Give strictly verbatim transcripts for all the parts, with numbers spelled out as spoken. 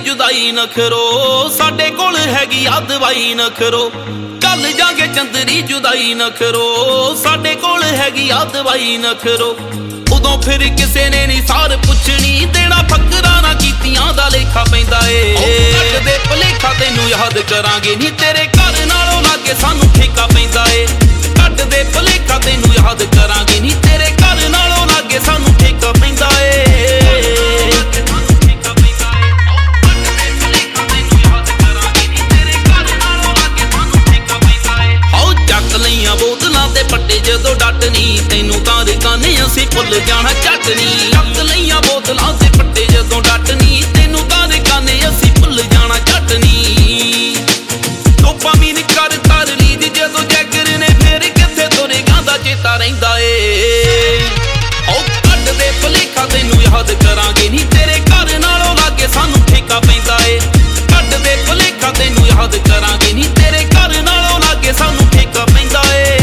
जुदाई नखरो साडे कोल हैगी आ दवाई नखरो कल जागे चंदरी जुदाई नखरो साडे कोल हैगी आ दवाई नखरो उदों फिर किसे ने नी सार पुछनी देना फकरा ना कीतियां दा लेखा पैंदा ए कट दे भलेखा तैनू याद करांगे नी तेरे घर नालों लागे सानू ठेका पैंदा ए कट दे भलेखा तैनू याद करांगे नी तेरे घर नालों लागे सानू ठेका पैंदा ए बोतलों ते पट्टे जदों डटनी तैनू तां रकाने असीं भुल जाना चटनी चक लईआं बोतलों ते पट्टे जदों डटनी तैनू तां रकाने असीं भुल जाना चटनी डोपामीन कर तर लीद जदों जैगर ने फिर कित्थे तुरेगा दा चेता रहिंदा ए ओ कट दे भलेखा तैनू याद करांगे नी तेरे घर नालों लागे सानू ठेका पैंदा ए कट दे भलेखा तैनू याद करांगे नी तेरे घर नालों लागे सानू ठेका पैंदा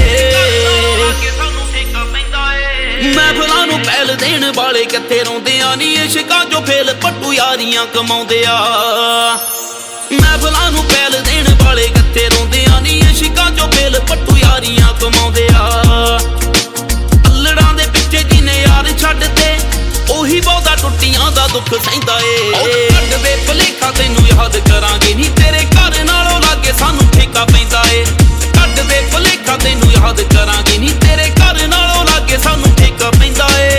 महफिलां नूं पहल देण वाले कित्थे रोंदे आ नी इश्कां जो फेल पट्टू यारियां कमाउंदे आ महफिलां नूं पहल देण वाले कित्थे रोंदे आ नी इश्कां जो फेल पट्टू यारियां कमाउंदे आ अल्लड़ां दे पिछे जिने यार छड्डते ओही बहुता टुट्टियां दा दुख सहिंदा ए कट दे भलेखा तैनू याद करांगे नी तेरे घर नालों लागे सानू ठेका पैंदा ए कट दे भलेखा तैनू याद करांगे नी तेरे घर नालों लागे सानू ठेका पैंदा ए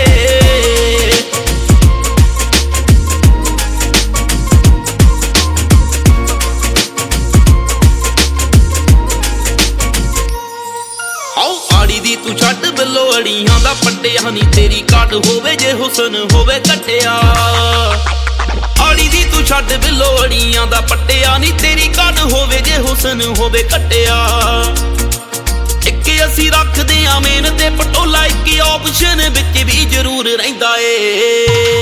दी तू छड्ड बिलो अड़ियां दा पट्टिया नी तेरी काट होवे जे हुसन होवे कट्टिया आड़ी दी तू छड्ड बिलो अड़ियां दा पट्टिया नी तेरी काट होवे जे हुसन होवे कट्टिया इक असी रखदे आ मेन ते पटोला इक ऑप्शन विच भी जरूर रहिंदा ए